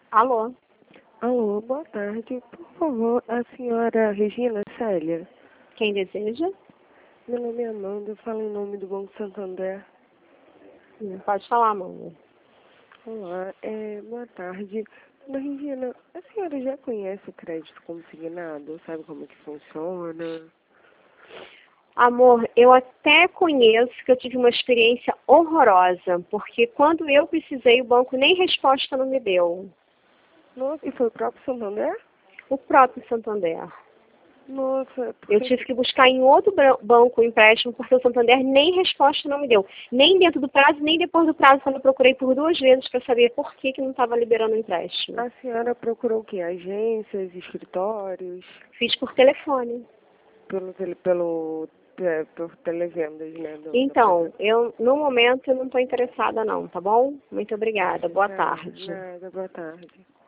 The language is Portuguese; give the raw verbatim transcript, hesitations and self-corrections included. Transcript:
Alô? Alô, boa tarde. Por favor, a senhora Regina Célia? Quem deseja? Meu nome é Amanda, eu falo em nome do Banco Santander. Hum, Pode falar, Amanda. Olá, é, boa tarde. Dona Regina, a senhora já conhece o crédito consignado? Sabe como é que funciona? Amor, eu até conheço que eu tive uma experiência horrorosa, porque quando eu precisei, o banco nem resposta não me deu. Nossa, e foi o próprio Santander? O próprio Santander. Nossa, Eu porque... tive que buscar em outro bran- banco o empréstimo, porque o Santander nem resposta não me deu. Nem dentro do prazo, nem depois do prazo, quando eu procurei por duas vezes para saber por que, que não estava liberando o empréstimo. A senhora procurou o quê? Agências, escritórios? Fiz por telefone. Pelo, tele, pelo, é, por televendas, né? Do, da Então, eu, no momento, eu não estou interessada não, tá bom? Muito obrigada. Boa Nada, tarde. nada, boa tarde.